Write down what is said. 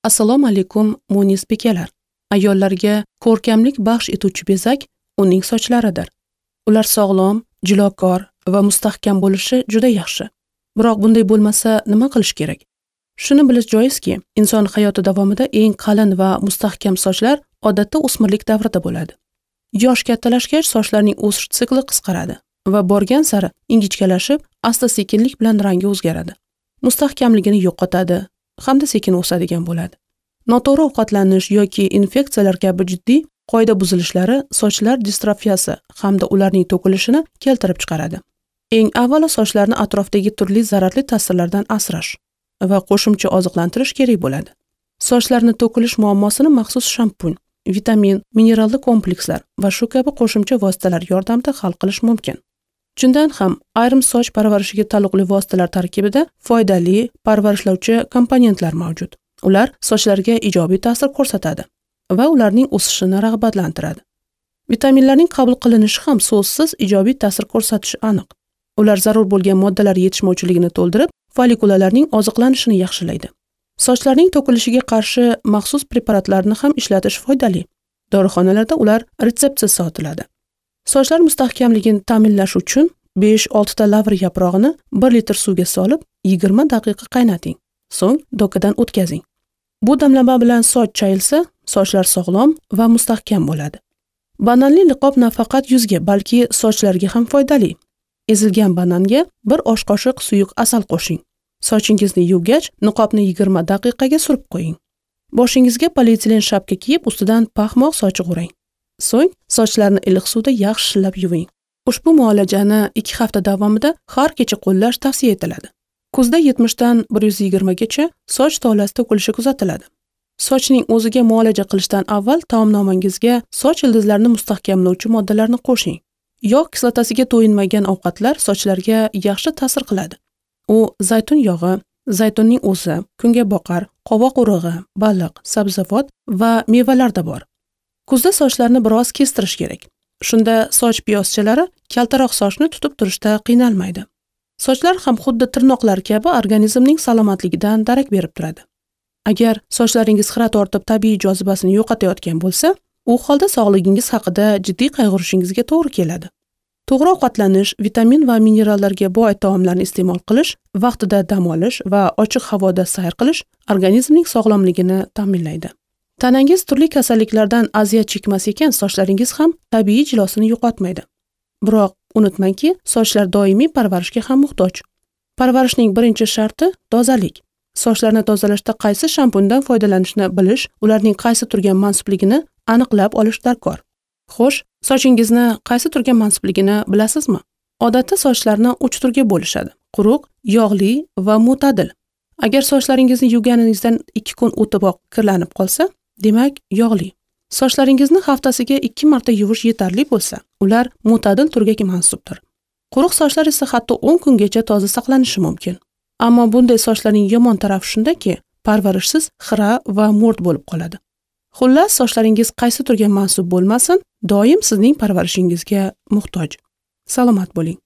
Assalomu alaykum munis bekalar. Ayollarga ko'rkamlik baxsh etuvchi bezak uning sochlaridir. Ular sog'lom, jilokor va mustahkam bo'lishi juda yaxshi. Biroq bunday bo'lmasa nima qilish kerak? Shuni bilish joizki, inson hayoti davomida eng qalin va mustahkam sochlar odatda o'smirlik davrida bo'ladi. Yosh kattalashgach sochlarning o'sish sikli qisqaradi va borgan sari ingichkalashib, asta-sekinlik bilan rangi o'zgaradi. Mustahkamligini yo'qotadi hamda sekin o'sadigan bo'ladi. Noto'g'ri ovqatlanish yoki infeksiyalar kabi jiddiy qoida buzilishlari sochlar distrofiyasi hamda ularning to'kilishini keltirib chiqaradi. Eng avvalo sochlarni atrofdagi turli zararli ta'sirlardan asrash va qo'shimcha oziqlantirish kerak bo'ladi. Sochlarni to'kilish muammosini maxsus shampun, vitamin, mineralli komplekslar va shu kabi qo'shimcha vositalar yordamida hal qilish mumkin. Chindan ham ayrim soch parvarishiga taalluqli vositalar tarkibida foydali parvarishlovchi komponentlar mavjud. Ular sochlarga ijobiy ta'sir ko'rsatadi va ularning o'sishini rag'batlantiradi. Vitaminlarning qabul qilinishi ham so'zsiz ijobiy ta'sir ko'rsatishi aniq. Ular zarur bo'lgan moddalar yetishmovchiligini to'ldirib, follikulalarning oziqlanishini yaxshilaydi. Sochlarning to'kilishiga qarshi maxsus preparatlarni ham ishlatish foydali. Dorixonalarda ular retseptsiz sotiladi. Sochlar mustahkamligini ta'minlash uchun 5-6 ta lavr yaprog'ini 1 litr suvga solib 20 daqiqa qaynating. So'ng dokadan o'tkazing. Bu damlama bilan soch chayilsa, sochlar sog'lom va mustahkam bo'ladi. Bananli niqob nafaqat yuzga, balki sochlarga ham foydali. Ezilgan bananga 1 osh qoshiq suyuq asal qo'shing. Sochingizni yuvgach, niqobni 20 daqiqaga surib qo'ying. Boshingizga polietilen shapka kiyib, ustidan paxmoq sochiq o'rang. So'ng sochlarni iliq suvda yaxshilab yuving. Ushbu muolajani 2 hafta davomida har kecha qo'llash tavsiya etiladi. Kuzda 70 dan 120 gacha soch tolasi to'kilishi kuzatiladi. Sochning o'ziga muolaja qilishdan avval taomnomangizga soch ildizlarini mustahkamlovchi moddalarni qo'shing. Yog' kislotasiga to'yinmagan ovqatlar sochlarga yaxshi ta'sir qiladi. U zaytun yog'i, zaytunning o'zi, kungaboqar, qovoq urug'i, baliq, sabzavot va mevalarda bor. Kuzda sochlarni biroz kestirish kerak. Shunda soch piyoschalari kaltaroq sochni tutib turishda qiynalmaydi. Sochlar ham xuddi tirnoqlar kabi organizmning salomatligidan darak berib turadi. Agar sochlaringiz xira tortib tabiiy jozibasini yo'qotayotgan bo'lsa, u holda sog'ligingiz haqida jiddiy qayg'urishingizga to'g'ri keladi. To'g'ri ovqatlanish, vitamin va minerallarga boy taomlarni iste'mol qilish, vaqtida dam olish va ochiq havoda sayr qilish organizmning sog'lomligini ta'minlaydi. Tanangiz turli kasalliklardan aziyat chekmas ekan, sochlaringiz ham tabiiy jilosini yo'qotmaydi. Biroq unutmangki, sochlar doimiy parvarishga ham muhtoj. Parvarishning birinchi sharti tozalik. Sochlarni tozalashda qaysi shampundan foydalanishni bilish, ularning qaysi turgan mansubligini aniqlab olish darkor. Xo'sh, sochingizni qaysi turgan mansubligini bilasizmi? Odatda sochlarni 3 turga bo'lishadi: quruq, yog'li va mo'tadil. Agar sochlaringizni yuvganingizdan 2 kun o'tiboq kirlanib qolsa, demak yog'li. Sochlaringizni haftasiga 2 marta yuvish yetarli bo'lsa, ular mo'tadil turga mansubdir. Quruq sochlar esa hatto 10 kungacha toza saqlanishi mumkin. Ammo bunday sochlarning yomon tarafi shundaki, parvarishsiz xira va mo'rt bo'lib qoladi. Xullas, sochlaringiz qaysi turga mansub bo'lmasin, doim sizning parvarishingizga muhtoj. Salomat bo'ling.